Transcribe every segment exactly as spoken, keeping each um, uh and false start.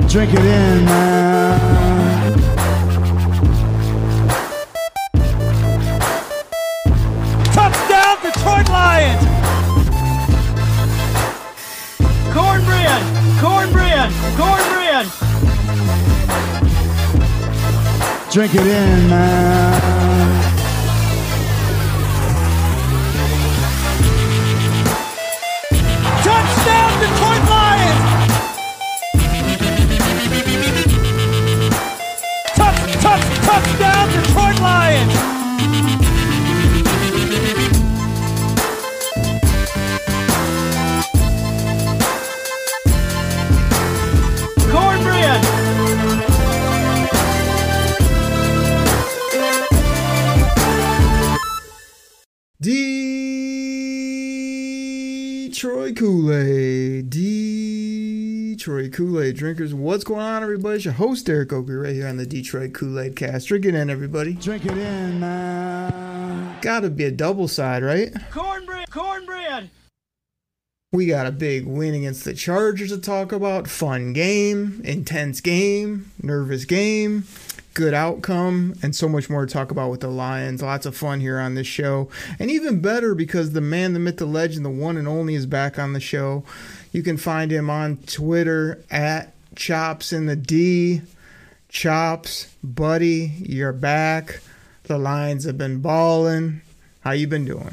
Drink it in, man. Touchdown, Detroit Lions! Cornbread! Cornbread! Cornbread! Drink it in, man. Touchdown, Detroit Lions! Touch, touch, touchdown, Detroit Lions! Cornbread! Detroit Kool-Aid. Detroit Kool-Aid drinkers. What's going on, everybody? It's your host, Derek Oakley, right here on the Detroit Kool-Aid cast. Drink it in, everybody. Drink it in, man. Gotta be a double side, right? Cornbread! Cornbread! We got a big win against the Chargers to talk about. Fun game, intense game, nervous game, good outcome, and so much more to talk about with the Lions. Lots of fun here on this show. And even better because the man, the myth, the legend, the one and only is back on the show. You can find him on Twitter at Chops in the D. Chops, buddy, you're back. The Lions have been balling. How you been doing?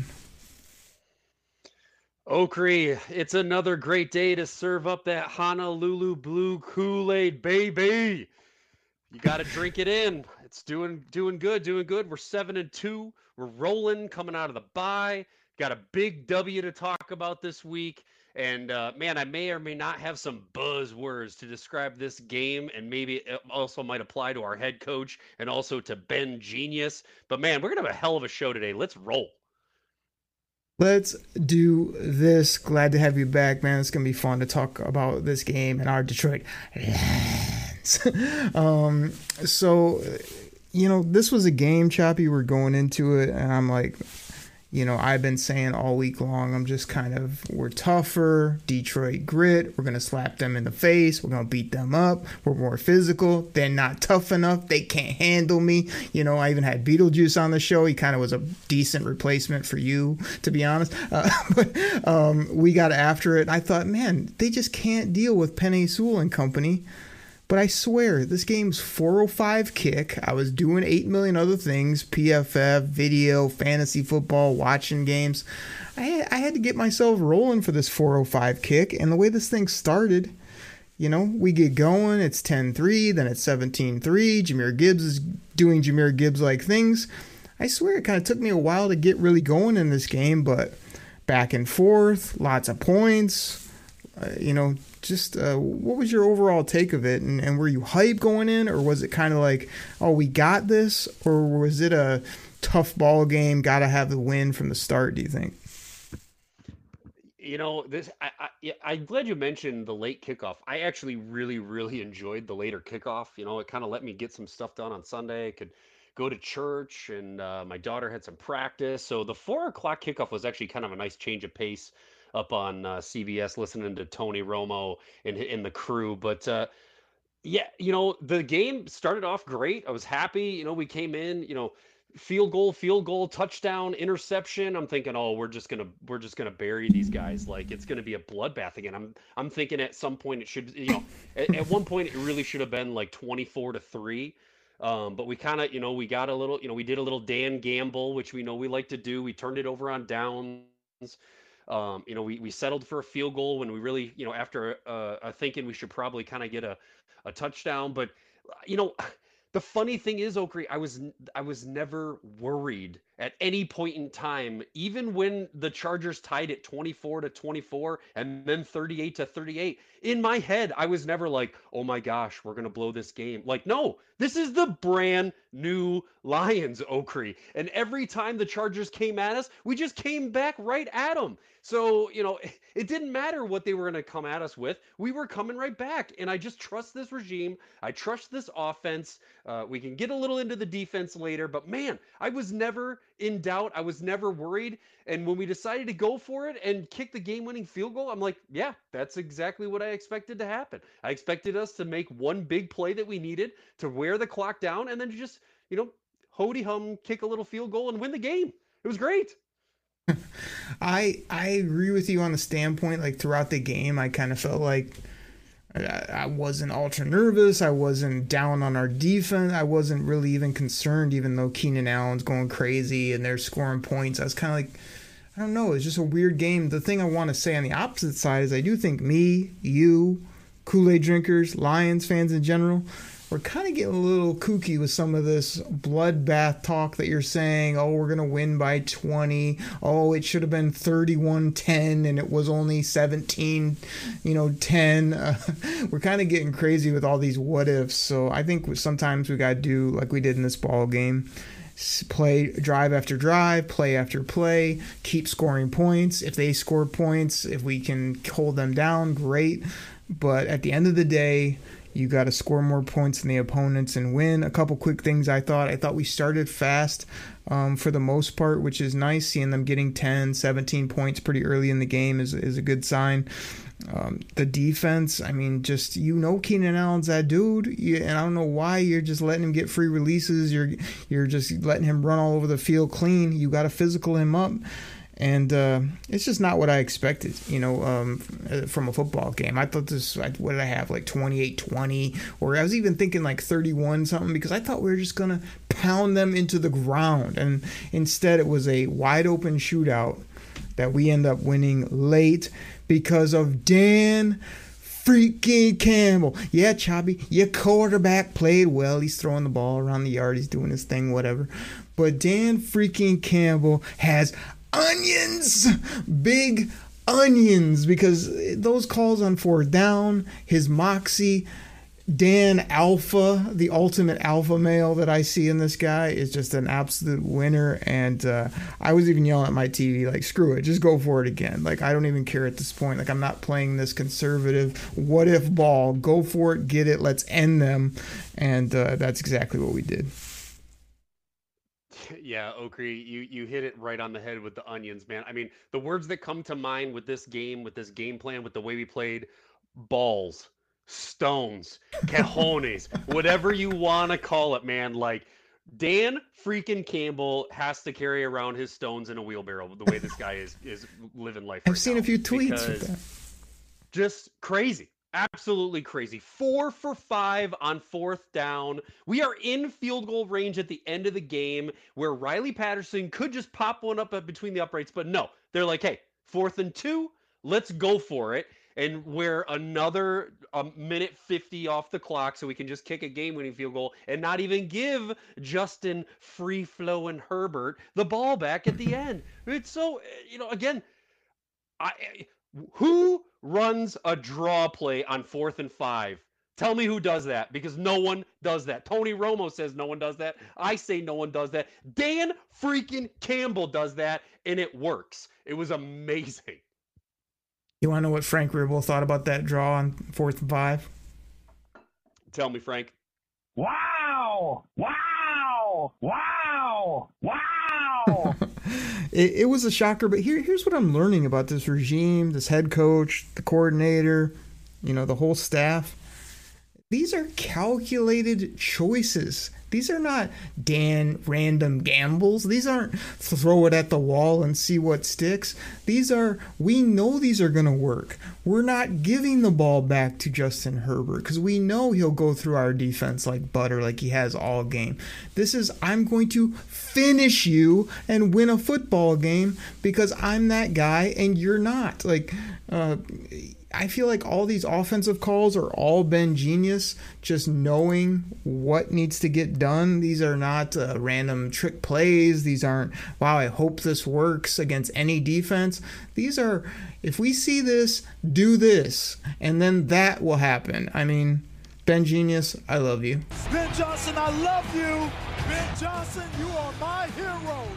Oakley, it's another great day to serve up that Honolulu Blue Kool-Aid, baby. You got to drink it in. It's doing doing good, doing good. We're seven and two. We're rolling, coming out of the bye. Got a big W to talk about this week. And, uh, man, I may or may not have some buzzwords to describe this game, and maybe it also might apply to our head coach and also to Ben Genius. But, man, we're going to have a hell of a show today. Let's roll. Let's do this. Glad to have you back, man. It's going to be fun to talk about this game and our Detroit Lions. um, so, you know, this was a game, Choppy. We're going into it, and I'm like, you know, I've been saying all week long, I'm just kind of, we're tougher, Detroit grit. We're going to slap them in the face. We're going to beat them up. We're more physical. They're not tough enough. They can't handle me. You know, I even had Beetlejuice on the show. He kind of was a decent replacement for you, to be honest. Uh, but um, we got after it. I thought, man, they just can't deal with Penei Sewell and company. But I swear, this game's four oh five kick. I was doing eight million other things, P F F, video, fantasy football, watching games. I had, I had to get myself rolling for this four oh five kick. And the way this thing started, you know, we get going. It's ten three, then it's seventeen three. Jahmyr Gibbs is doing Jahmyr Gibbs-like things. I swear, it kind of took me a while to get really going in this game, but back and forth, lots of points, uh, you know, Just uh, what was your overall take of it, and, and were you hype going in, or was it kind of like, oh, we got this, or was it a tough ball game, got to have the win from the start, do you think? You know, this I, I, I'm glad you mentioned the late kickoff. I actually really, really enjoyed the later kickoff. You know, it kind of let me get some stuff done on Sunday. I could go to church, and uh, my daughter had some practice. So the four o'clock kickoff was actually kind of a nice change of pace up on uh, C B S, listening to Tony Romo and, and the crew. But uh, yeah, you know, the game started off great. I was happy. You know, we came in, you know, field goal, field goal, touchdown, interception. I'm thinking, oh, we're just gonna we're just gonna bury these guys. Like, it's gonna be a bloodbath again. I'm I'm thinking at some point it should, you know, at, at one point it really should have been like twenty-four to three. Um, but we kind of, you know, we got a little, you know, we did a little Dan Gamble, which we know we like to do. We turned it over on downs. Um, you know, we, we settled for a field goal when we really, you know, after uh, uh, thinking we should probably kind of get a, a touchdown. But, you know, the funny thing is, Oakley, I was I was never worried at any point in time, even when the Chargers tied it twenty-four to twenty-four and then thirty-eight to thirty-eight. In my head, I was never like, oh my gosh, we're going to blow this game. Like, no, this is the brand new Lions, Oakley. And every time the Chargers came at us, we just came back right at them. So, you know, it didn't matter what they were going to come at us with. We were coming right back. And I just trust this regime. I trust this offense. Uh, we can get a little into the defense later. But, man, I was never in doubt. I was never worried. And when we decided to go for it and kick the game-winning field goal, I'm like, yeah, that's exactly what I expected to happen. I expected us to make one big play that we needed to wear the clock down and then just, you know, hody-hum, kick a little field goal and win the game. It was great. I I agree with you on the standpoint, like throughout the game, I kind of felt like I wasn't ultra nervous. I wasn't down on our defense. I wasn't really even concerned, even though Keenan Allen's going crazy and they're scoring points. I was kind of like, I don't know. It's just a weird game. The thing I want to say on the opposite side is I do think me, you, Kool-Aid drinkers, Lions fans in general, we're kind of getting a little kooky with some of this bloodbath talk that you're saying, oh, we're going to win by twenty. Oh, it should have been thirty-one ten and it was only seventeen, you know, ten. Uh, we're kind of getting crazy with all these what ifs. So I think sometimes we got to do like we did in this ball game. Play drive after drive, play after play, keep scoring points. If they score points, if we can hold them down, great. But at the end of the day, you got to score more points than the opponents and win. A couple quick things I thought. I thought we started fast um, for the most part, which is nice. Seeing them getting ten, seventeen points pretty early in the game is, is a good sign. Um, the defense, I mean, just, you know, Keenan Allen's that dude, you, and I don't know why you're just letting him get free releases. You're you're just letting him run all over the field clean. You got to physical him up. And uh, it's just not what I expected, you know, um, from a football game. I thought this, what did I have, like twenty-eight twenty? Or I was even thinking like thirty-one something, because I thought we were just going to pound them into the ground. And instead it was a wide open shootout that we end up winning late because of Dan freaking Campbell. Yeah, Chubby, your quarterback played well. He's throwing the ball around the yard. He's doing his thing, whatever. But Dan freaking Campbell has onions, big onions, because those calls on fourth down, his moxie, Dan Alpha, the ultimate alpha male that I see in this guy, is just an absolute winner. And uh, I was even yelling at my T V, like, screw it, just go for it again. Like, I don't even care at this point. Like, I'm not playing this conservative what if ball. Go for it, get it, let's end them. And uh, that's exactly what we did. Yeah, Okri, you you hit it right on the head with the onions, man. I mean, the words that come to mind with this game, with this game plan, with the way we played: balls, stones, cajones, whatever you want to call it, man. Like, Dan freaking Campbell has to carry around his stones in a wheelbarrow the way this guy is is living life. I've right seen now, a few tweets with that. Just crazy. Absolutely crazy. Four for five on fourth down. We are in field goal range at the end of the game where Riley Patterson could just pop one up between the uprights, but no. They're like, hey, fourth and two, let's go for it. And we're another um, minute fifty off the clock so we can just kick a game-winning field goal and not even give Justin free-flowing Herbert the ball back at the end. It's so, you know, again, I... who runs a draw play on fourth and five? Tell me who does that, because no one does that. Tony Romo says no one does that. I say no one does that. Dan freaking Campbell does that, and it works. It was amazing. You want to know what Frank Ribble thought about that draw on fourth and five? Tell me, Frank. Wow! Wow! Wow! Wow! it, it was a shocker, but here, here's what I'm learning about this regime, this head coach, the coordinator, you know, the whole staff. These are calculated choices. These are not Dan random gambles. These aren't throw it at the wall and see what sticks. These are, we know these are going to work. We're not giving the ball back to Justin Herbert because we know he'll go through our defense like butter, like he has all game. This is, I'm going to finish you and win a football game because I'm that guy and you're not. Like, uh, I feel like all these offensive calls are all Ben Genius, just knowing what needs to get done. These are not uh, random trick plays. These aren't, wow, I hope this works against any defense. These are, if we see this, do this, and then that will happen. I mean, Ben Genius, I love you. Ben Johnson, I love you. Ben Johnson, you are my hero.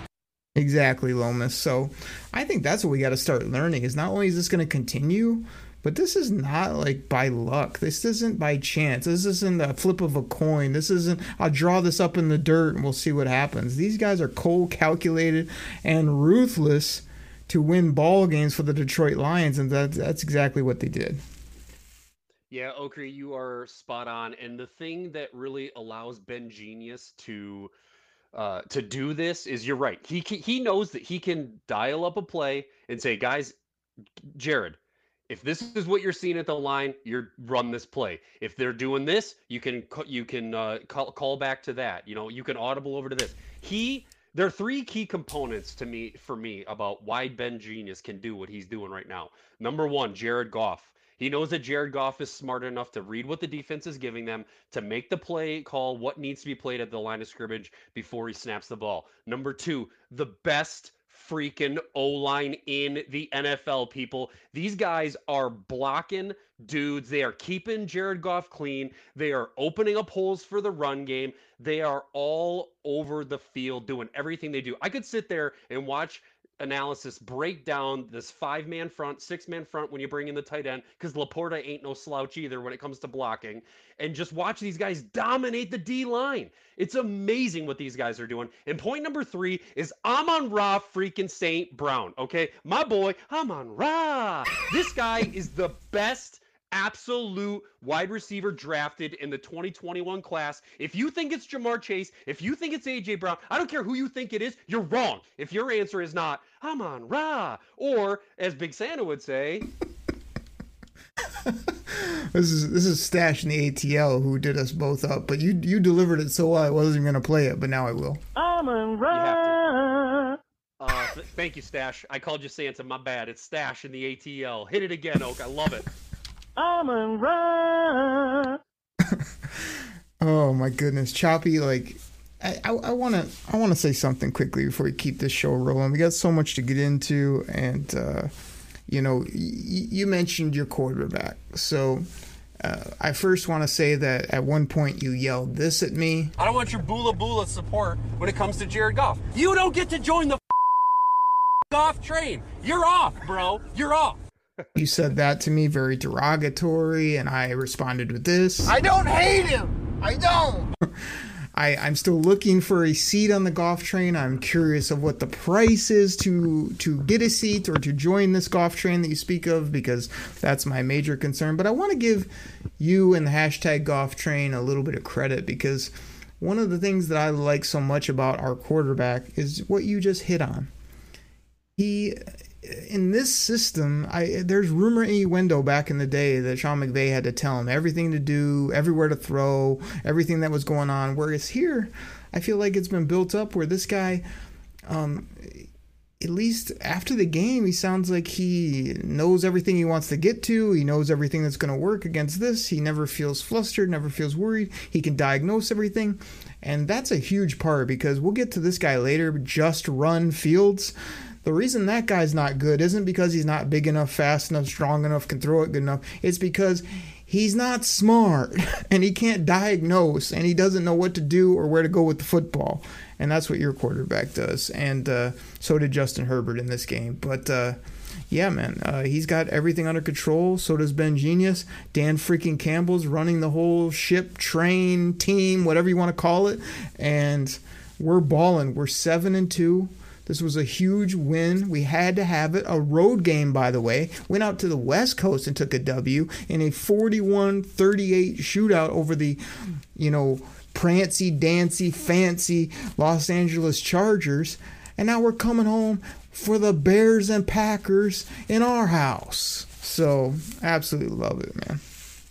Exactly, Lomas. So I think that's what we got to start learning is not only is this going to continue, but this is not like by luck. This isn't by chance. This isn't a flip of a coin. This isn't, I'll draw this up in the dirt and we'll see what happens. These guys are cold, calculated, and ruthless to win ball games for the Detroit Lions, and that, that's exactly what they did. Yeah, Okri, you are spot on. And the thing that really allows Ben Genius to uh, to do this is you're right. He he knows that he can dial up a play and say, guys, Jared, if this is what you're seeing at the line, you're run this play. If they're doing this, you can you can uh, call call back to that. You know, you can audible over to this. He There are three key components to me for me about why Ben Genius can do what he's doing right now. Number one, Jared Goff. He knows that Jared Goff is smart enough to read what the defense is giving them, to make the play call, what needs to be played at the line of scrimmage before he snaps the ball. Number two, the best freaking O-line in the N F L, people. These guys are blocking dudes. They are keeping Jared Goff clean. They are opening up holes for the run game. They are all over the field doing everything they do. I could sit there and watch analysis break down this five-man front, six-man front when you bring in the tight end, because Laporta ain't no slouch either when it comes to blocking, and just watch these guys dominate the D-line. It's amazing what these guys are doing. And point number three is Amon-Ra freaking Saint Brown, okay? My boy, Amon-Ra. This guy is the best absolute wide receiver drafted in the twenty twenty-one class. If you think it's Jamar Chase, if you think it's A J Brown, I don't care who you think it is, you're wrong. If your answer is not, Amon-Ra, or as Big Santa would say, This is this is Stash in the A T L who did us both up, but you you delivered it so well I wasn't even gonna play it, but now I will. Amon-Ra. Uh, th- thank you, Stash. I called you Santa. My bad. It's Stash in the A T L. Hit it again, Oak. I love it. Amon-Ra. Oh my goodness, Choppy! Like, I I want to I want to say something quickly before we keep this show rolling. We got so much to get into, and uh, you know, y- you mentioned your quarterback. So uh, I first want to say that at one point you yelled this at me. I don't want your boola boola support when it comes to Jared Goff. You don't get to join the Goff train. You're off, bro. You're off. You said that to me, very derogatory, and I responded with this. I don't hate him. I don't. I, I'm still looking for a seat on the Goff train. I'm curious of what the price is to to get a seat or to join this Goff train that you speak of, because that's my major concern. But I want to give you and the hashtag Goff train a little bit of credit, because one of the things that I like so much about our quarterback is what you just hit on. He... In this system, I there's rumor innuendo back in the day that Sean McVay had to tell him everything to do, everywhere to throw, everything that was going on. Whereas here, I feel like it's been built up where this guy, um, at least after the game, he sounds like he knows everything he wants to get to. He knows everything that's going to work against this. He never feels flustered, never feels worried. He can diagnose everything. And that's a huge part, because we'll get to this guy later, Just Run Fields. The reason that guy's not good isn't because he's not big enough, fast enough, strong enough, can throw it good enough. It's because he's not smart and he can't diagnose and he doesn't know what to do or where to go with the football. And that's what your quarterback does. And uh, so did Justin Herbert in this game. But uh, yeah, man, uh, he's got everything under control. So does Ben Genius. Dan freaking Campbell's running the whole ship, train, team, whatever you want to call it. And we're balling. We're seven and two. This was a huge win. We had to have it. A road game, by the way. Went out to the West Coast and took a W in a forty-one thirty-eight shootout over the, you know, prancy, dancy, fancy Los Angeles Chargers. And now we're coming home for the Bears and Packers in our house. So, absolutely love it, man.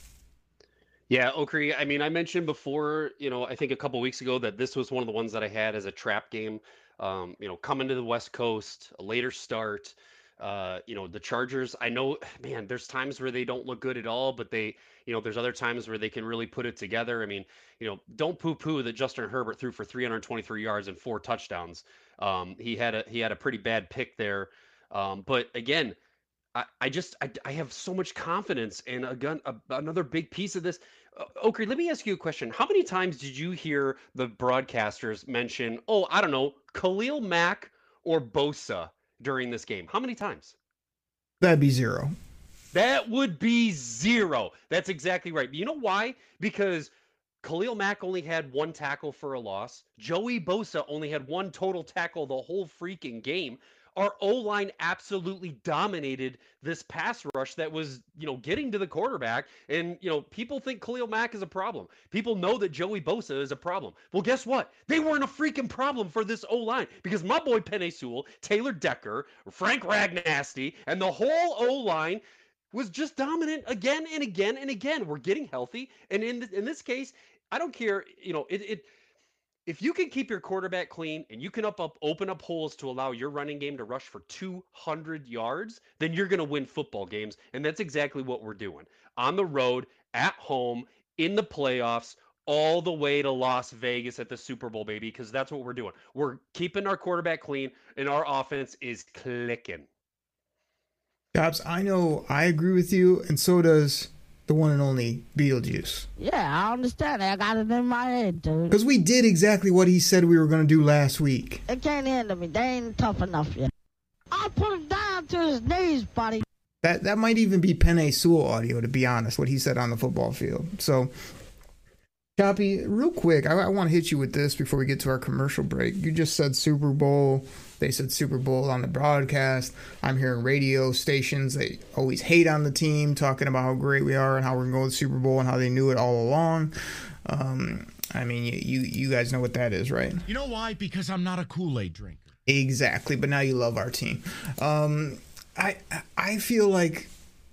Yeah, Okri, I mean, I mentioned before, you know, I think a couple weeks ago that this was one of the ones that I had as a trap game. Um, you know, coming to the West Coast, a later start. Uh, you know, the Chargers, I know, man, there's times where they don't look good at all, but they, you know, there's other times where they can really put it together. I mean, you know, don't poo-poo that Justin Herbert threw for three hundred twenty-three yards and four touchdowns. Um, he had a he had a pretty bad pick there. Um, but again, I, I just I, I have so much confidence in a gun. A, another big piece of this. Uh, Okri, let me ask you a question. How many times did you hear the broadcasters mention, oh, I don't know, Khalil Mack or Bosa during this game? How many times? That'd be zero. That would be zero. That's exactly right. You know why? Because Khalil Mack only had one tackle for a loss. Joey Bosa only had one total tackle the whole freaking game. Our O-line absolutely dominated this pass rush that was, you know, getting to the quarterback. And, you know, people think Khalil Mack is a problem. People know that Joey Bosa is a problem. Well, guess what? They weren't a freaking problem for this O-line because my boy Penei Sewell, Taylor Decker, Frank Ragnasty, and the whole O-line was just dominant again and again and again. We're getting healthy. And in, th- in this case, I don't care, you know, it, it if you can keep your quarterback clean and you can up, up open up holes to allow your running game to rush for two hundred yards, then you're going to win football games. And that's exactly what we're doing. On the road, at home, in the playoffs, all the way to Las Vegas at the Super Bowl, baby, because that's what we're doing. We're keeping our quarterback clean and our offense is clicking. Chops, I know I agree with you, and so does the one and only Beetlejuice. Yeah, I understand. I got it in my head, dude. Because we did exactly what he said we were going to do last week. It can't handle me. They ain't tough enough yet. I'll put him down to his knees, buddy. That that might even be Penei Sewell audio, to be honest, what he said on the football field. So, Choppy, real quick, I, I want to hit you with this before we get to our commercial break. You just said Super Bowl. They said Super Bowl on the broadcast. I'm hearing radio stations. They always hate on the team, talking about how great we are and how we're going to go to the Super Bowl and how they knew it all along. Um, I mean, you, you you guys know what that is, right? You know why? Because I'm not a Kool-Aid drinker. Exactly, but now you love our team. Um, I I feel like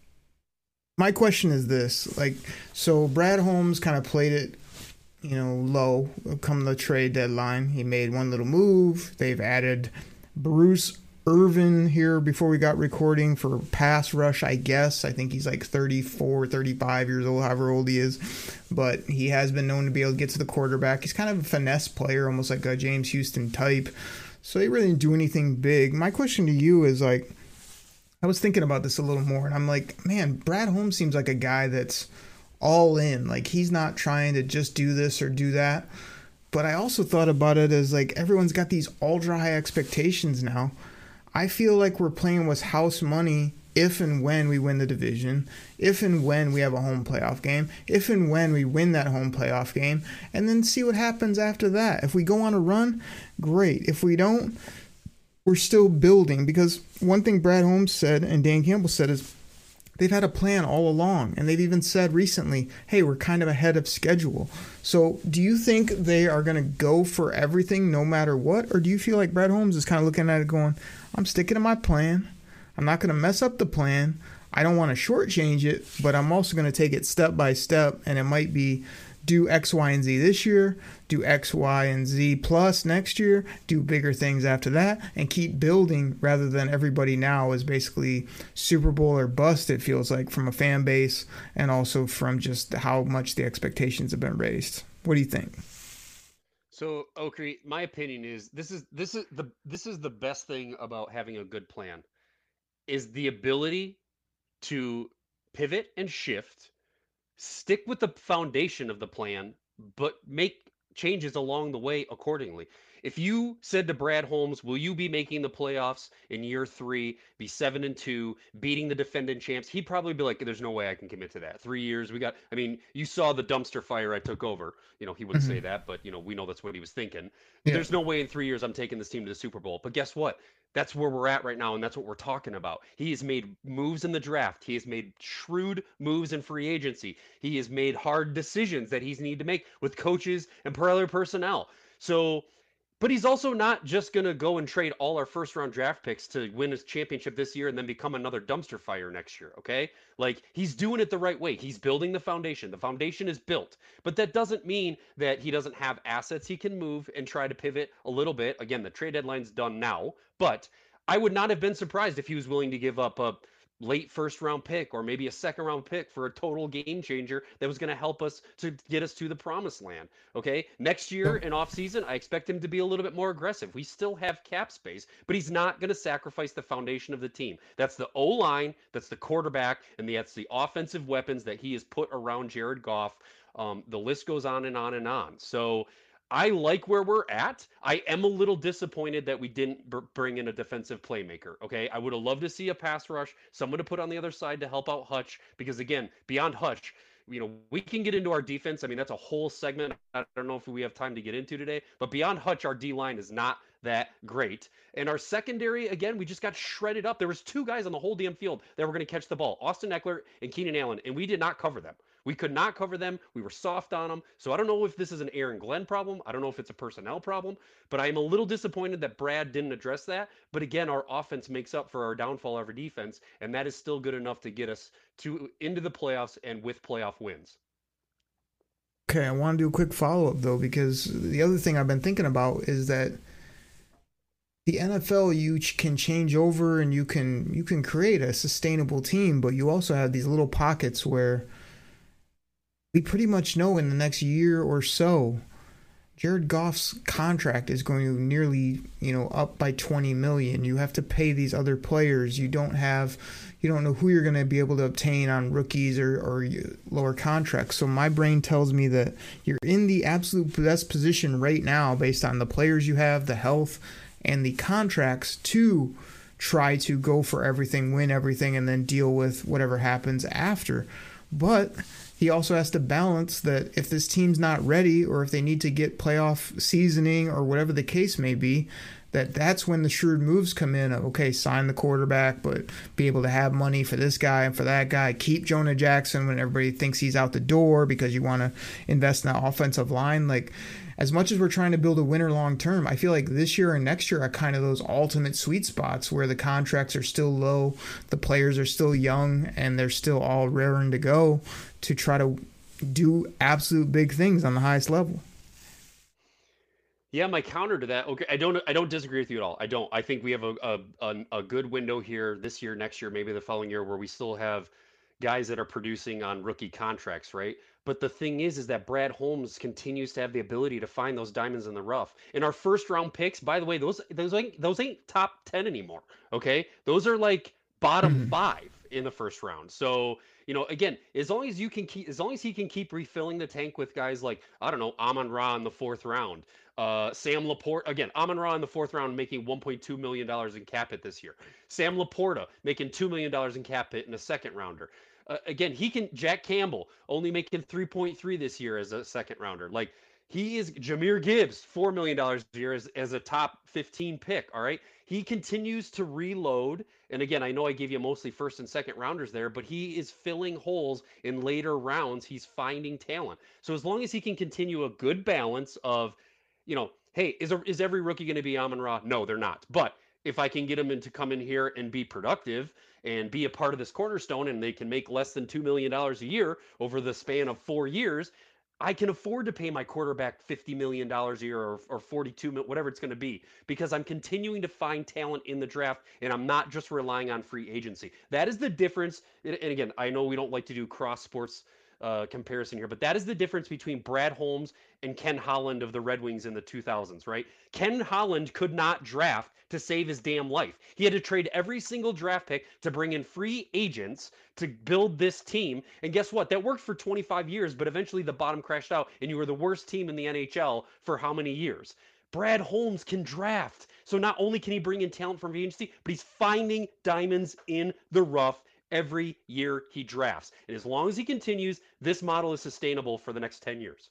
my question is this. Like, so Brad Holmes kind of played it, you know, low come the trade deadline. He made one little move. They've added Bruce Irvin here before we got recording for pass rush, I guess. I think he's like thirty-four, thirty-five years old, however old he is. But he has been known to be able to get to the quarterback. He's kind of a finesse player, almost like a James Houston type. So they really didn't do anything big. My question to you is, like, I was thinking about this a little more, and I'm like, man, Brad Holmes seems like a guy that's all in. Like, he's not trying to just do this or do that. But I also thought about it as, like, everyone's got these ultra high expectations now. I feel like we're playing with house money if and when we win the division, if and when we have a home playoff game, if and when we win that home playoff game, and then see what happens after that. If we go on a run, great. If we don't, we're still building. Because one thing Brad Holmes said and Dan Campbell said is they've had a plan all along, and they've even said recently, hey, we're kind of ahead of schedule. So do you think they are going to go for everything no matter what, or do you feel like Brad Holmes is kind of looking at it going, I'm sticking to my plan. I'm not going to mess up the plan. I don't want to shortchange it, but I'm also going to take it step by step, and it might be do X, Y, and Z this year, do X, Y, and Z plus next year, do bigger things after that, and keep building rather than everybody now is basically Super Bowl or bust, it feels like, from a fan base and also from just how much the expectations have been raised. What do you think? So, Okri, my opinion is this is this is the this is the best thing about having a good plan is the ability to pivot and shift, stick with the foundation of the plan, but make changes along the way accordingly. If you said to Brad Holmes, will you be making the playoffs in year three, be seven and two, beating the defending champs? He'd probably be like, there's no way I can commit to that. Three years, we got, I mean, you saw the dumpster fire I took over. You know, he wouldn't Mm-hmm. say that, but, you know, we know that's what he was thinking. Yeah. There's no way in three years I'm taking this team to the Super Bowl. But guess what? That's where we're at right now, and that's what we're talking about. He has made moves in the draft. He has made shrewd moves in free agency. He has made hard decisions that he's need to make with coaches and player personnel. So, but he's also not just going to go and trade all our first round draft picks to win his championship this year and then become another dumpster fire next year, okay? Like, he's doing it the right way. He's building the foundation. The foundation is built. But that doesn't mean that he doesn't have assets he can move and try to pivot a little bit. Again, the trade deadline's done now, but I would not have been surprised if he was willing to give up a late first round pick or maybe a second round pick for a total game changer that was going to help us to get us to the promised land. Okay. Next year in off season, I expect him to be a little bit more aggressive. We still have cap space, but he's not going to sacrifice the foundation of the team. That's the O line, that's the quarterback, and that's the offensive weapons that he has put around Jared Goff. Um, the list goes on and on and on. So I like where we're at. I am a little disappointed that we didn't br- bring in a defensive playmaker. Okay. I would have loved to see a pass rush, someone to put on the other side to help out Hutch, because again, beyond Hutch, you know, we can get into our defense. I mean, that's a whole segment. I don't know if we have time to get into today, but beyond Hutch, our D line is not that great. And our secondary, again, we just got shredded up. There was two guys on the whole damn field that were going to catch the ball, Austin Eckler and Keenan Allen, and we did not cover them. We could not cover them. We were soft on them. So I don't know if this is an Aaron Glenn problem. I don't know if it's a personnel problem, but I am a little disappointed that Brad didn't address that. But again, our offense makes up for our downfall of our defense, and that is still good enough to get us to into the playoffs and with playoff wins. Okay, I want to do a quick follow-up, though, because the other thing I've been thinking about is that the N F L, you can change over and you can you can create a sustainable team, but you also have these little pockets where we pretty much know in the next year or so, Jared Goff's contract is going to nearly, you know, up by twenty million dollars. You have to pay these other players. You don't have, you don't know who you're going to be able to obtain on rookies or, or lower contracts. So my brain tells me that you're in the absolute best position right now based on the players you have, the health, and the contracts to try to go for everything, win everything, and then deal with whatever happens after. But he also has to balance that if this team's not ready or if they need to get playoff seasoning or whatever the case may be, that that's when the shrewd moves come in of, okay, sign the quarterback, but be able to have money for this guy and for that guy. Keep Jonah Jackson when everybody thinks he's out the door because you want to invest in that offensive line. Like, as much as we're trying to build a winner long term, I feel like this year and next year are kind of those ultimate sweet spots where the contracts are still low, the players are still young, and they're still all raring to go to try to do absolute big things on the highest level. Yeah, my counter to that. Okay, I don't. I don't disagree with you at all. I don't. I think we have a a, a, a good window here this year, next year, maybe the following year, where we still have guys that are producing on rookie contracts, right? But the thing is, is that Brad Holmes continues to have the ability to find those diamonds in the rough. And our first round picks, by the way, those those ain't those ain't top ten anymore. Okay, those are like bottom mm-hmm. five in the first round. So you know, again, as long as you can keep, as long as he can keep refilling the tank with guys like, I don't know, Amon-Ra in the fourth round, uh, Sam Laporta, again, Amon-Ra in the fourth round making one point two million dollars in cap hit this year. Sam Laporta making two million dollars in cap hit in a second rounder. Uh, again, he can, Jack Campbell only making three point three this year as a second rounder. Like, he is, Jahmyr Gibbs, four million dollars a year as, as a top fifteen pick, all right? He continues to reload. And again, I know I gave you mostly first and second rounders there, but he is filling holes in later rounds. He's finding talent. So as long as he can continue a good balance of, you know, hey, is, a, is every rookie going to be Amon-Ra? No, they're not. But if I can get them in to come in here and be productive and be a part of this cornerstone, and they can make less than two million dollars a year over the span of four years, I can afford to pay my quarterback fifty million dollars a year or, or forty-two million dollars, whatever it's going to be, because I'm continuing to find talent in the draft and I'm not just relying on free agency. That is the difference. And again, I know we don't like to do cross sports uh, comparison here, but that is the difference between Brad Holmes and Ken Holland of the Red Wings in the two thousands, right? Ken Holland could not draft to save his damn life. He had to trade every single draft pick to bring in free agents to build this team. And guess what? That worked for twenty-five years, but eventually the bottom crashed out and you were the worst team in the N H L for how many years? Brad Holmes can draft. So not only can he bring in talent from free agency, but he's finding diamonds in the rough every year he drafts. And as long as he continues, this model is sustainable for the next ten years.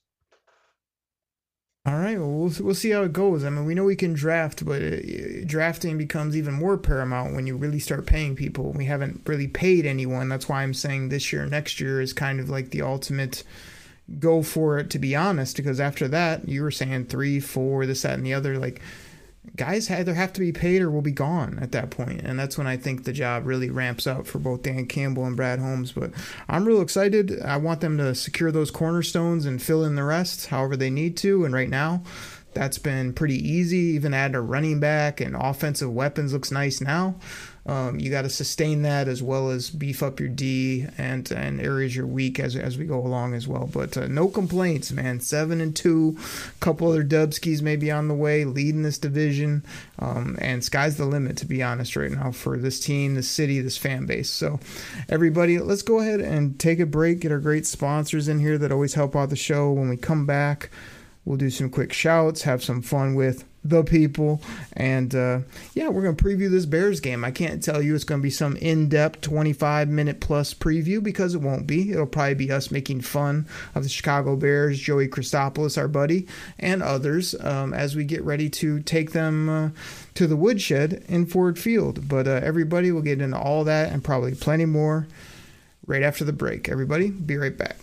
All right, well, we'll we'll see how it goes. I mean, we know we can draft, but it, drafting becomes even more paramount when you really start paying people. We haven't really paid anyone. That's why I'm saying this year, next year is kind of like the ultimate go for it, to be honest, because after that, you were saying three, four, this, that, and the other. Like, guys either have to be paid or will be gone at that point. And that's when I think the job really ramps up for both Dan Campbell and Brad Holmes. But I'm real excited. I want them to secure those cornerstones and fill in the rest however they need to. And right now, that's been pretty easy. Even add a running back and offensive weapons looks nice now. Um, you got to sustain that as well as beef up your D and and areas you're weak as as we go along as well. But uh, no complaints, man. Seven and two, couple other Dubskis maybe on the way, leading this division, um, and sky's the limit, to be honest, right now for this team, this city, this fan base. So, everybody, let's go ahead and take a break. Get our great sponsors in here that always help out the show. When we come back, We'll do some quick shouts, have some fun with the people, and uh, yeah, we're going to preview this Bears game. I can't tell you it's going to be some in-depth twenty-five minute plus preview, because it won't be. It'll probably be us making fun of the Chicago Bears, Joey Christopoulos, our buddy, and others um, as we get ready to take them uh, to the woodshed in Ford Field. But uh, everybody will get into all that and probably plenty more right after the break. Everybody, be right back.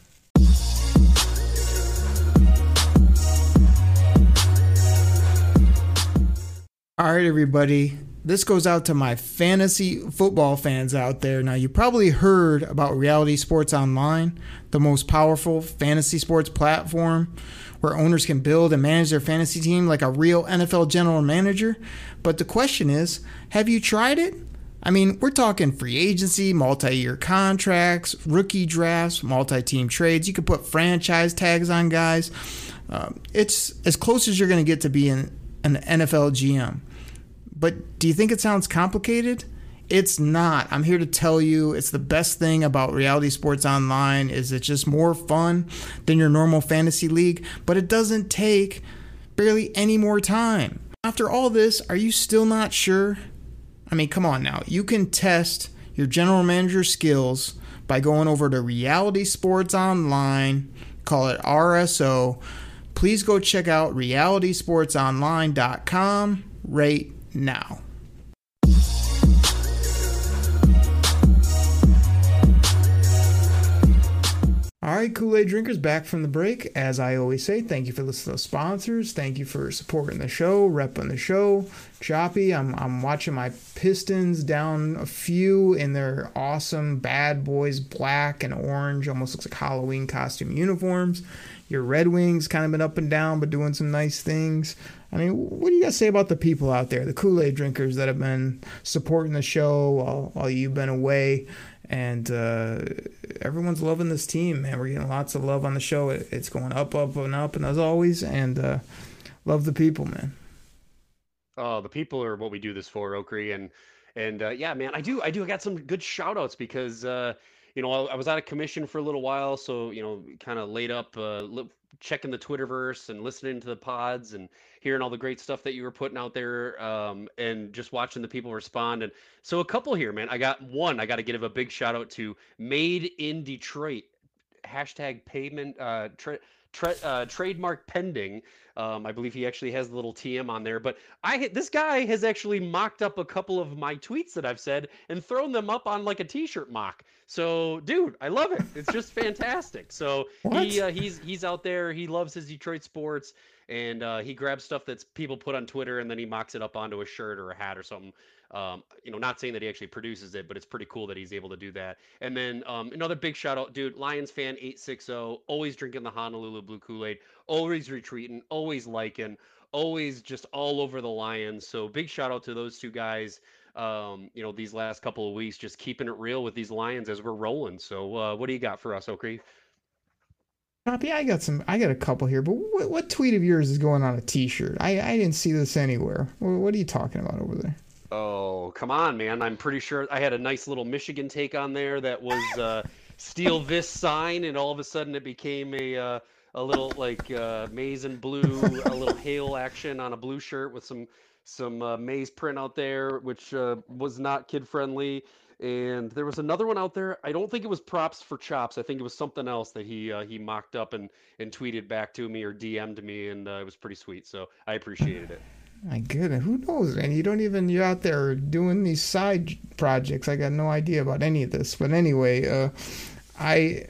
All right, everybody. This goes out to my fantasy football fans out there. Now, you probably heard about Reality Sports Online, the most powerful fantasy sports platform where owners can build and manage their fantasy team like a real N F L general manager. But the question is, have you tried it? I mean, we're talking free agency, multi-year contracts, rookie drafts, multi-team trades. You can put franchise tags on guys. Uh, it's as close as you're going to get to being an N F L G M. But do you think it sounds complicated? It's not. I'm here to tell you it's the best thing about Reality Sports Online is it's just more fun than your normal fantasy league, but it doesn't take barely any more time. After all this, are you still not sure? I mean, come on now. You can test your general manager skills by going over to Reality Sports Online, call it R S O. Please go check out reality sports online dot com right now. All right, Kool-Aid drinkers, back from the break. As I always say, thank you for listening to sponsors. Thank you for supporting the show, repping the show. Choppy, I'm I'm watching my Pistons down a few in their awesome Bad Boys black and orange, almost looks like Halloween costume uniforms. Your Red Wings kind of been up and down, but doing some nice things. I mean, what do you guys say about the people out there, the Kool-Aid drinkers that have been supporting the show while, while you've been away? And uh, everyone's loving this team, man. We're getting lots of love on the show. It, it's going up, up, and up, and as always. And uh, love the people, man. Oh, the people are what we do this for, Oakrey. And and uh, yeah, man, I do, I do. I got some good shout outs because, uh, you know, I, I was out of commission for a little while. So, you know, kind of laid up, uh, li- checking the Twitterverse and listening to the pods and hearing all the great stuff that you were putting out there, um, and just watching the people respond. And so a couple here, man. I got one. I got to give a big shout out to Made in Detroit. Hashtag payment uh, tra- tra- uh, trademark pending. Um, I believe he actually has the little T M on there. But I this guy has actually mocked up a couple of my tweets that I've said and thrown them up on like a T-shirt mock. So, dude, I love it. It's just fantastic. So he uh, he's he's out there. He loves his Detroit sports. And uh, he grabs stuff that's people put on Twitter and then he mocks it up onto a shirt or a hat or something. Um, you know, not saying that he actually produces it, but it's pretty cool that he's able to do that. And then um, another big shout out, dude, Lions fan eight sixty, always drinking the Honolulu Blue Kool-Aid, always retweeting, always liking, always just all over the Lions. So big shout out to those two guys. Um, you know, these last couple of weeks, just keeping it real with these Lions as we're rolling. So uh, what do you got for us, Oakrey? Poppy, I got some. I got a couple here, but what, what tweet of yours is going on a T-shirt? I, I didn't see this anywhere. What, what are you talking about over there? Oh, come on, man! I'm pretty sure I had a nice little Michigan take on there that was uh, "Steal this sign," and all of a sudden it became a uh, a little like uh, maize and blue, a little hail action on a blue shirt with some some uh, maize print out there, which uh, was not kid friendly. And there was another one out there. I don't think it was props for chops. I think it was something else that he uh, he mocked up and, and tweeted back to me or D M'd me, and uh, it was pretty sweet. So I appreciated it. My goodness, who knows? And you don't even, you're out there doing these side projects. I got no idea about any of this. But anyway, uh, I,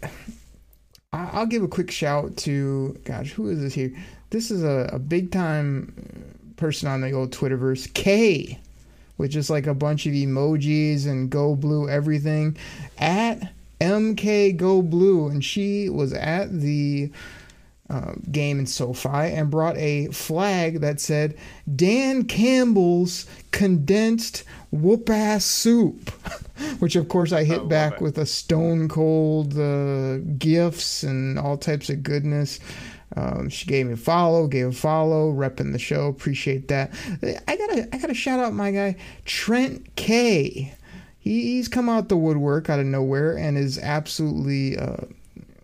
I'll give a quick shout to, gosh, who is this here? This is a, a big time person on the old Twitterverse, Kay, which is like a bunch of emojis and Go Blue everything, at M K Go Blue. And she was at the uh, game in SoFi and brought a flag that said Dan Campbell's condensed whoop-ass soup, which of course I hit I back it. with a stone cold uh, gifts and all types of goodness. Um, she gave me a follow, gave a follow, repping the show. Appreciate that. I gotta, I gotta shout out my guy Trent K. He, he's come out the woodwork out of nowhere and is absolutely uh,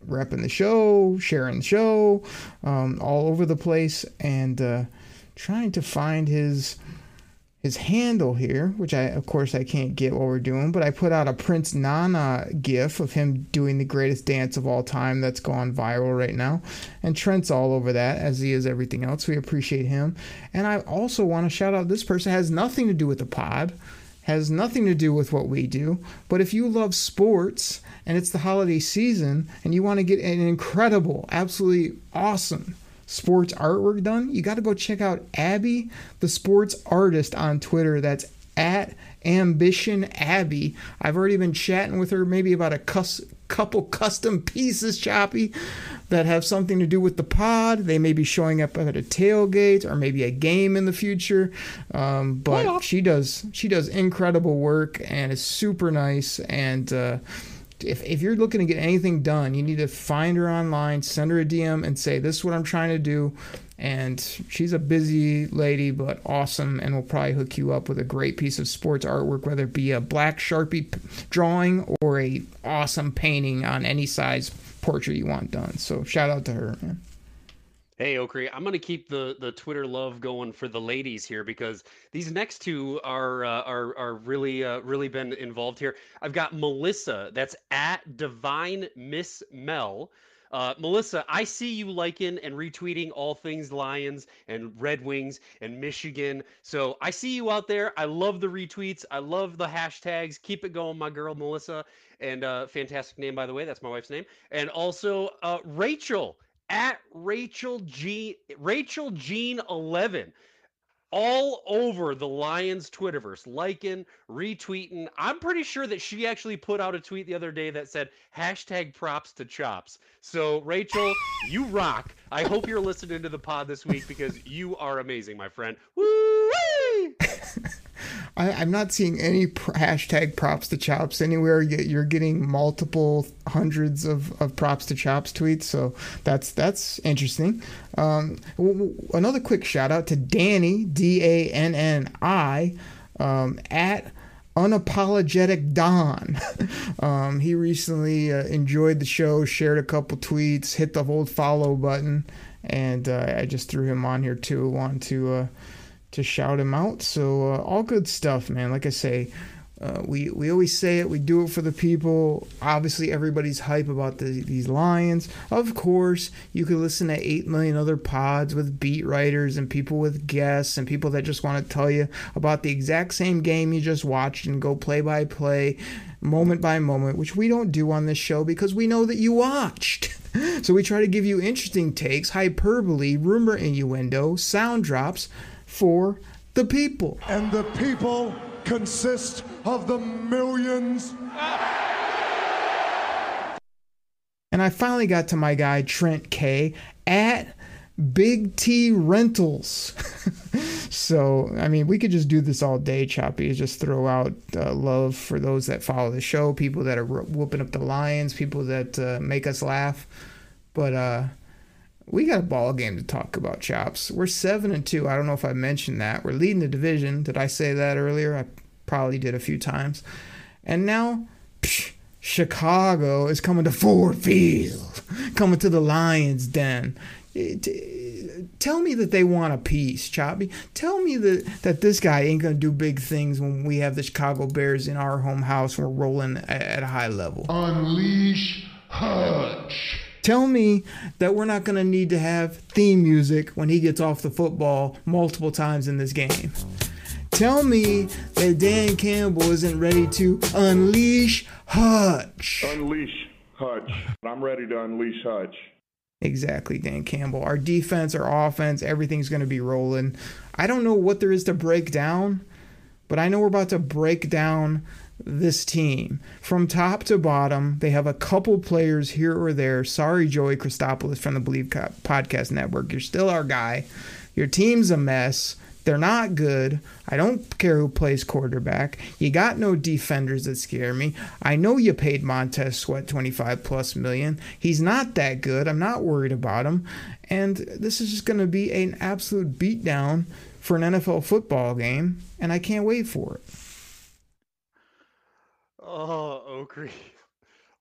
repping the show, sharing the show, um, all over the place, and uh, trying to find his his handle here, which I, of course, I can't get while we're doing, but I put out a Prince Nana gif of him doing the greatest dance of all time that's gone viral right now, and Trent's all over that, as he is everything else. We appreciate him, and I also want to shout out this person. Has nothing to do with the pod, has nothing to do with what we do, but if you love sports, and it's the holiday season, and you want to get an incredible, absolutely awesome sports artwork done, you got to go check out Abby, the sports artist, on Twitter. That's at Ambition Abby. I've already been chatting with her maybe about a cus- couple custom pieces, Choppy, that have something to do with the pod. They may be showing up at a tailgate or maybe a game in the future. Um, but yeah. she does she does incredible work and is super nice. And uh, If if you're looking to get anything done, you need to find her online, send her a D M, and say, this is what I'm trying to do. And she's a busy lady, but awesome, and will probably hook you up with a great piece of sports artwork, whether it be a black Sharpie p- drawing or a awesome painting on any size portrait you want done. So shout out to her, man. Hey, Okri, I'm going to keep the, the Twitter love going for the ladies here, because these next two are uh, are are really uh, really been involved here. I've got Melissa, that's at Divine Miss Mel. Uh, Melissa, I see you liking and retweeting all things Lions and Red Wings and Michigan. So I see you out there. I love the retweets. I love the hashtags. Keep it going, my girl, Melissa. And uh, fantastic name, by the way. That's my wife's name. And also uh, Rachel. At Rachel G Rachel Jean eleven, all over the Lions Twitterverse, liking, retweeting. I'm pretty sure that she actually put out a tweet the other day that said hashtag props to Chops. So Rachel, you rock. I hope you're listening to the pod this week, because you are amazing, my friend. Woo-wee! I, I'm not seeing any pr- hashtag props to Chops anywhere. You're getting multiple hundreds of, of props to Chops tweets, so that's that's interesting. Um, w- w- another quick shout out to Danny, D A N N I, um, at Unapologetic Don. um, he recently uh, enjoyed the show, shared a couple tweets, hit the old follow button, and uh, I just threw him on here too. Want to uh, to shout him out. So uh, all good stuff, man. Like I say, uh, we we always say it. We do it for the people. Obviously, everybody's hype about the, these Lions. Of course, you could listen to eight million other pods with beat writers and people with guests and people that just want to tell you about the exact same game you just watched and go play by play, moment by moment, which we don't do on this show because we know that you watched. So we try to give you interesting takes, hyperbole, rumor innuendo, sound drops for the people. And the people consist of the millions. And I finally got to my guy Trent K at Big T Rentals. So, I mean, we could just do this all day, Choppy. Just throw out uh, love for those that follow the show, people that are whooping up the Lions, people that uh, make us laugh. But uh, we got a ball game to talk about, Chops. We're seven and two. I don't know if I mentioned that. We're leading the division. Did I say that earlier? I probably did a few times. And now, psh, Chicago is coming to Ford Field, coming to the Lions' den. It, it, tell me that they want a piece, Choppy. Tell me that, that this guy ain't going to do big things when we have the Chicago Bears in our home house and we're rolling at, at a high level. Unleash Hutch. Tell me that we're not going to need to have theme music when he gets off the football multiple times in this game. Tell me that Dan Campbell isn't ready to unleash Hutch. Unleash Hutch. I'm ready to unleash Hutch. Exactly, Dan Campbell. Our defense, our offense, everything's going to be rolling. I don't know what there is to break down, but I know we're about to break down this team from top to bottom. They have a couple players here or there. Sorry, Joey Christopoulos from the Believe Podcast Network. You're still our guy. Your team's a mess. They're not good. I don't care who plays quarterback. You got no defenders that scare me. I know you paid Montez Sweat twenty-five plus million. He's not that good. I'm not worried about him. And this is just going to be an absolute beatdown for an N F L football game, and I can't wait for it. Oh, Okri.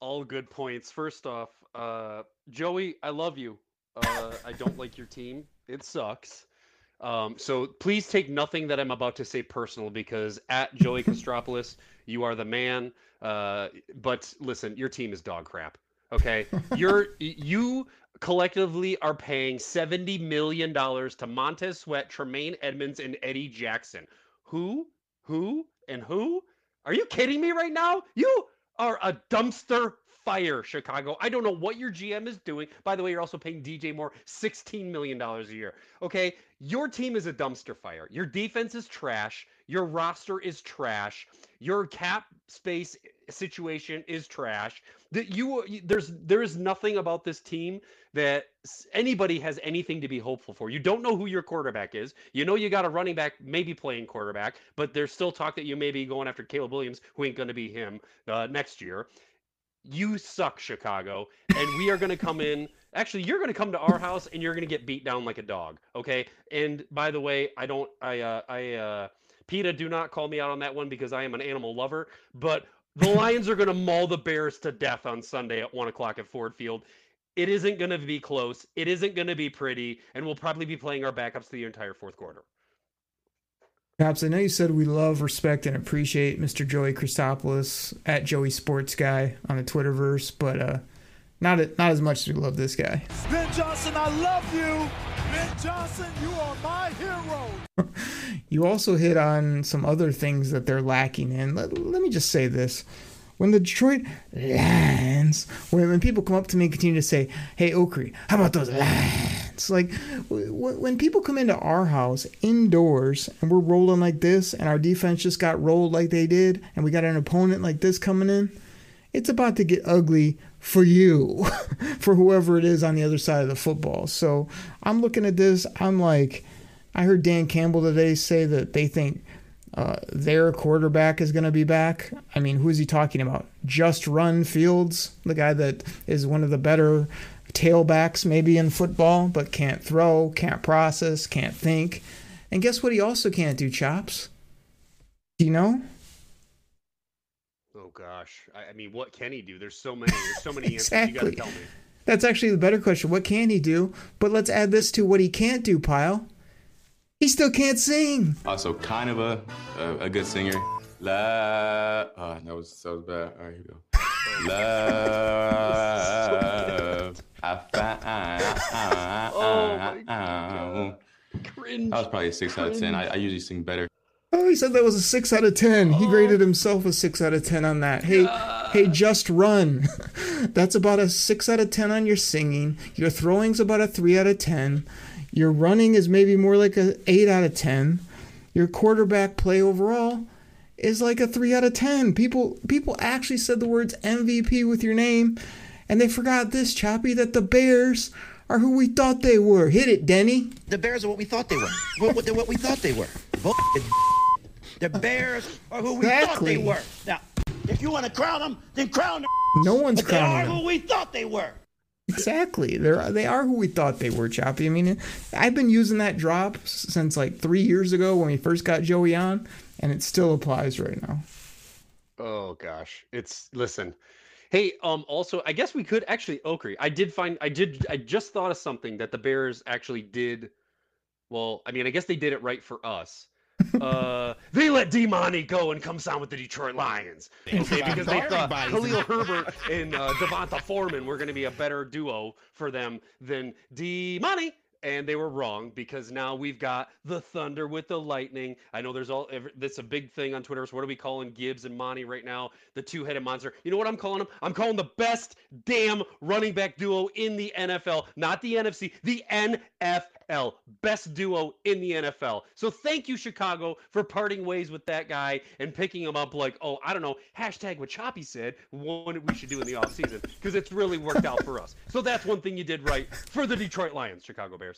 all good points. First off, uh, Joey, I love you. Uh, I don't like your team. It sucks. Um, so please take nothing that I'm about to say personal because at Joey Kostropoulos, you are the man. Uh, but listen, your team is dog crap. Okay, you're you collectively are paying seventy million dollars to Montez Sweat, Tremaine Edmonds, and Eddie Jackson. Who, who, and who? Are you kidding me right now? You are a dumpster fire, Chicago. I don't know what your G M is doing. By the way, you're also paying D J Moore sixteen million dollars a year. Okay, your team is a dumpster fire. Your defense is trash. Your roster is trash. Your cap space situation is trash. That you there's there is nothing about this team that anybody has anything to be hopeful for. You don't know who your quarterback is. You know you got a running back maybe playing quarterback, but there's still talk that you may be going after Caleb Williams, who ain't going to be him uh, next year. You suck, Chicago, and we are going to come in. Actually, you're going to come to our house and you're going to get beat down like a dog. Okay. And by the way, I don't, I, uh, I, uh, PETA, do not call me out on that one because I am an animal lover, but the Lions are going to maul the Bears to death on Sunday at one o'clock at Ford Field. It isn't going to be close. It isn't going to be pretty. And we'll probably be playing our backups the entire fourth quarter. Perhaps I know you said we love, respect, and appreciate Mister Joey Christopoulos at Joey Sports Guy on the Twitterverse, but uh, not not as much as we love this guy. Ben Johnson, I love you. Ben Johnson, you are my hero. You also hit on some other things that they're lacking in. Let, let me just say this. When the Detroit Lions, when, when people come up to me and continue to say, hey, Okri, how about those Lions? Like, w- when people come into our house indoors and we're rolling like this and our defense just got rolled like they did and we got an opponent like this coming in, it's about to get ugly for you, for whoever it is on the other side of the football. So I'm looking at this, I'm like, I heard Dan Campbell today say that they think Uh, their quarterback is going to be back. I mean, who is he talking about? Just Run Fields, the guy that is one of the better tailbacks maybe in football, but can't throw, can't process, can't think. And guess what he also can't do, Chops? Do you know? Oh, gosh. I, I mean, what can he do? There's so many. There's so many Exactly. answers. You got to tell me. That's actually the better question. What can he do? But let's add this to what he can't do, Pyle. He still can't sing. Also, kind of a a, a good singer. La, oh, that was that was bad. All right, here we go. Love, I find. Oh my God. Cringe. That was probably a six out of ten. I, I usually sing better. Oh, he said that was a six out of ten. He graded himself a six out of ten on that. Hey, hey, Just Run. That's about a six out of ten on your singing. Your throwing's about a three out of ten. Your running is maybe more like a eight out of ten. Your quarterback play overall is like a three out of ten. People people actually said the words M V P with your name, and they forgot this, Choppy, that the Bears are who we thought they were. Hit it, Denny. The Bears are what we thought they were. What, what, what we thought they were. The Bears are who we Exactly. thought they were. Now, if you want to crown them, then crown them. No one's But they are crowning them. who we thought they were. Exactly. They're, they are who we thought they were, Choppy. I mean, I've been using that drop since like three years ago when we first got Joey on, and it still applies right now. Oh gosh, it's listen. Hey, um, also, I guess we could actually, Okri, I did find, I did, I just thought of something that the Bears actually did. Well, I mean, I guess they did it right for us. uh, they let D-Money go and come sign with the Detroit Lions. Okay, because they thought Khalil Herbert and uh, Devonta Foreman were going to be a better duo for them than D-Money. And they were wrong because now we've got the Thunder with the Lightning. I know there's all that's a big thing on Twitter. So what are we calling Gibbs and Monty right now? The two-headed monster. You know what I'm calling them? I'm calling the best damn running back duo in the N F L, not the N F C, the N F L. Best duo in the N F L. So thank you, Chicago, for parting ways with that guy and picking him up like, oh, I don't know, hashtag what Choppy said, what we should do in the offseason, because it's really worked out for us. So that's one thing you did right for the Detroit Lions, Chicago Bears.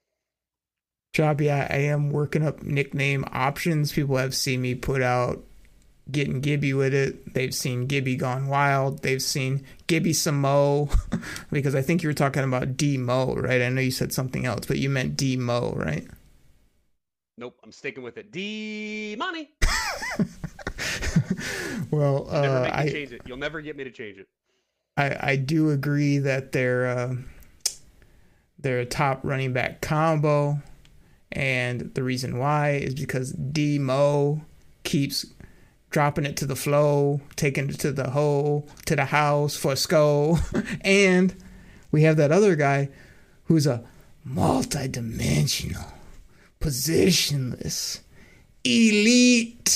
Choppy, I, I am working up nickname options. People have seen me put out Getting Gibby with it. They've seen Gibby Gone Wild. They've seen Gibby Samo, because I think you were talking about D-Mo, right? I know you said something else, but you meant D-Mo, right? Nope, I'm sticking with it. D-Money. Well, Never uh, make me I change it. You'll never get me to change it. I, I do agree that they're uh, they're a top running back combo, and the reason why is because D-Mo keeps dropping it to the flow, taking it to the hole, to the house for a skull, and we have that other guy who's a multi-dimensional, positionless, elite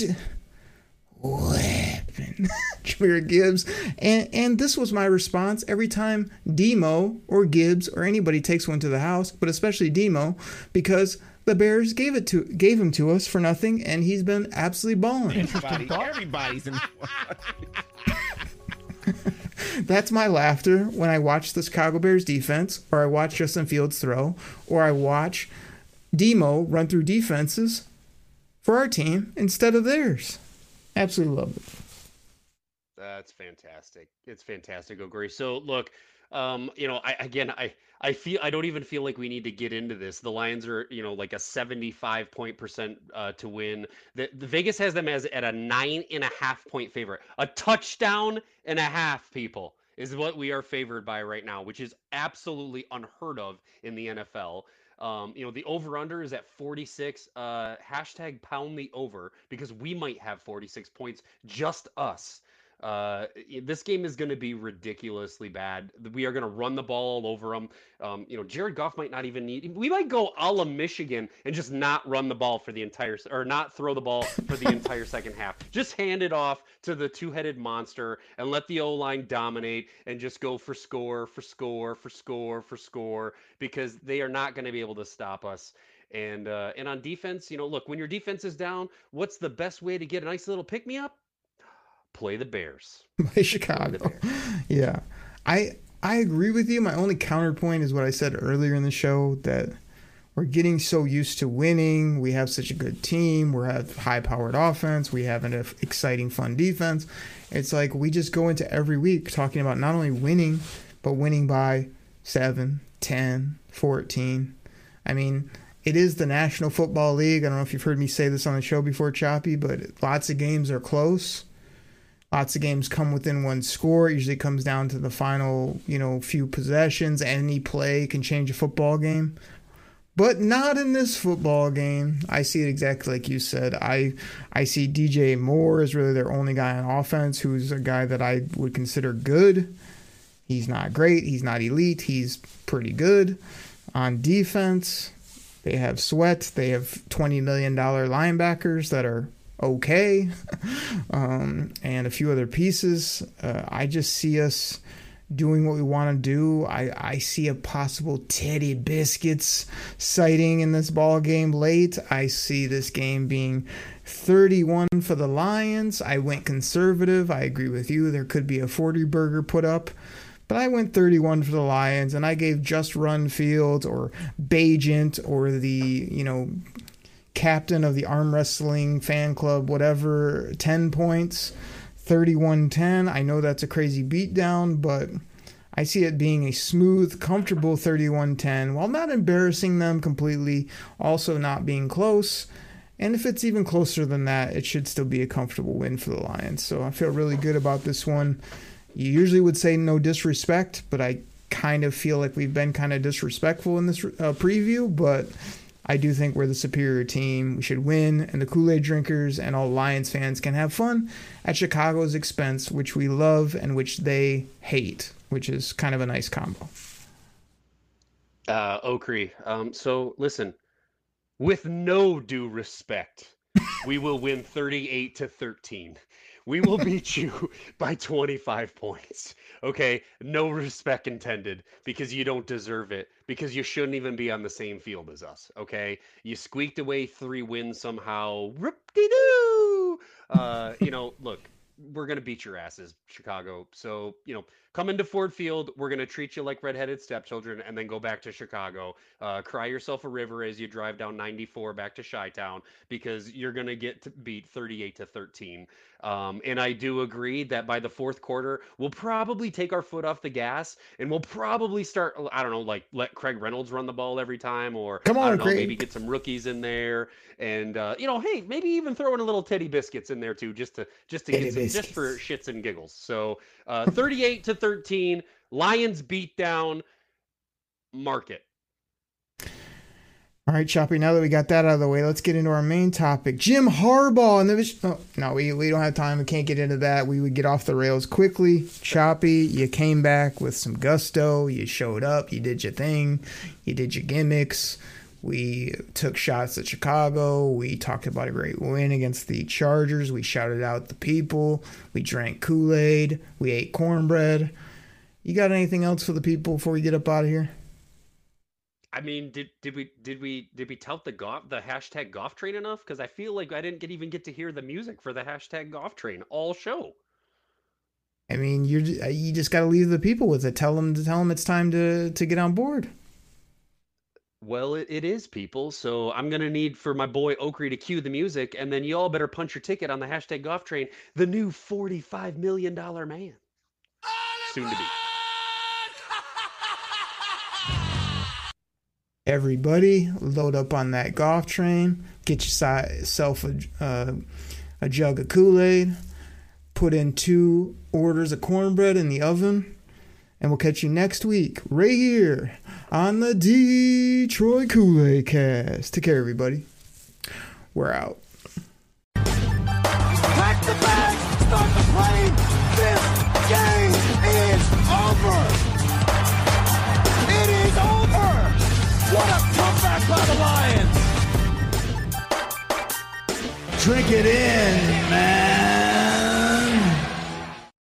weapon, Jahmyr Gibbs. And and this was my response every time D-Mo or Gibbs or anybody takes one to the house, but especially D-Mo, because the Bears gave it to gave him to us for nothing, and he's been absolutely balling. Everybody, everybody's in. That's my laughter when I watch the Chicago Bears defense, or I watch Justin Fields throw, or I watch D-Mo run through defenses for our team instead of theirs. Absolutely love it. That's fantastic. It's fantastic, O'Grady. So look, um, you know, I again, I I feel I don't even feel like we need to get into this. The Lions are, you know, like a seventy-five point percent uh, to win. The, the Vegas has them as at a nine and a half point favorite. A touchdown and a half, people, is what we are favored by right now, which is absolutely unheard of in the N F L. Um, you know, the over-under is at forty-six. Uh, hashtag pound the over, because we might have forty-six points, just us. Uh, this game is going to be ridiculously bad. We are going to run the ball all over them. Um, you know, Jared Goff might not even need. We might go a la Michigan and just not run the ball for the entire, or not throw the ball for the entire second half. Just hand it off to the two-headed monster and let the O-line dominate and just go for score, for score, for score, for score, because they are not going to be able to stop us. And uh, and on defense, you know, look, when your defense is down, what's the best way to get a nice little pick-me-up? Play the Bears. Play Chicago. Play the Bears. Yeah. I I agree with you. My only counterpoint is what I said earlier in the show, that we're getting so used to winning. We have such a good team. We have high-powered offense. We have an exciting, fun defense. It's like we just go into every week talking about not only winning, but winning by seven, ten, fourteen. I mean, it is the National Football League. I don't know if you've heard me say this on the show before, Choppy, but lots of games are close. Lots of games come within one score. It usually comes down to the final, you know, few possessions. Any play can change a football game. But not in this football game. I see it exactly like you said. I I see D J Moore as really their only guy on offense, who's a guy that I would consider good. He's not great. He's not elite. He's pretty good. On defense, they have Sweat. They have twenty million dollars linebackers that are okay, um, and a few other pieces. Uh, I just see us doing what we want to do. I, I see a possible Teddy Biscuits sighting in this ball game late. I see this game being thirty-one for the Lions. I went conservative. I agree with you. There could be a forty burger put up. But I went thirty-one for the Lions, and I gave Just Run Fields or Bajent or the, you know, captain of the arm wrestling fan club, whatever, ten points, thirty-one ten. I know that's a crazy beatdown, but I see it being a smooth, comfortable thirty-one ten, while not embarrassing them completely, also not being close. And if it's even closer than that, it should still be a comfortable win for the Lions. So I feel really good about this one. You usually would say no disrespect, but I kind of feel like we've been kind of disrespectful in this uh, preview, but I do think we're the superior team. We should win, and the Kool-Aid drinkers and all Lions fans can have fun at Chicago's expense, which we love and which they hate, which is kind of a nice combo. Uh, Okri, um, so listen, with no due respect, we will win thirty-eight to thirteen. We will beat you by twenty-five points. Okay? No respect intended, because you don't deserve it, because you shouldn't even be on the same field as us. Okay? You squeaked away three wins somehow. Rip-de-doo! Uh, you know, look, we're going to beat your asses, Chicago. So, you know, come into Ford Field. We're going to treat you like redheaded stepchildren and then go back to Chicago. Uh, cry yourself a river as you drive down ninety-four back to Chi-Town, because you're going to get to beat thirty-eight to thirteen. Um, and I do agree that by the fourth quarter, we'll probably take our foot off the gas and we'll probably start, I don't know, like let Craig Reynolds run the ball every time, or Come on, I don't know, Craig. maybe get some rookies in there, and uh, you know, hey, maybe even throw in a little Teddy Biscuits in there too, just to just to Teddy get some, Biscuits. just for shits and giggles. So uh, thirty-eight to thirteen, Lions beat down, mark it. All right, Choppy, now that we got that out of the way, let's get into our main topic. Jim Harbaugh. And the, oh, no, we, we don't have time. We can't get into that. We would get off the rails quickly. Choppy, you came back with some gusto. You showed up. You did your thing. You did your gimmicks. We took shots at Chicago. We talked about a great win against the Chargers. We shouted out the people. We drank Kool-Aid. We ate cornbread. You got anything else for the people before we get up out of here? I mean, did did we did we did we tout the golf the hashtag golf train enough? Because I feel like I didn't get even get to hear the music for the hashtag golf train all show. I mean, you you just got to leave the people with it. Tell them to tell them it's time to to get on board. Well, it, it is, people. So I'm gonna need for my boy Okri to cue the music, and then you all better punch your ticket on the hashtag golf train. The new forty-five million dollar man, soon to be. Everybody, load up on that golf train. Get yourself a, uh, a jug of Kool-Aid. Put in two orders of cornbread in the oven. And we'll catch you next week, right here on the Detroit Kool-Aid Cast. Take care, everybody. We're out. Pack the bags, start the plane. This game is over. It is over. What a comeback by the Lions. Drink it in, man.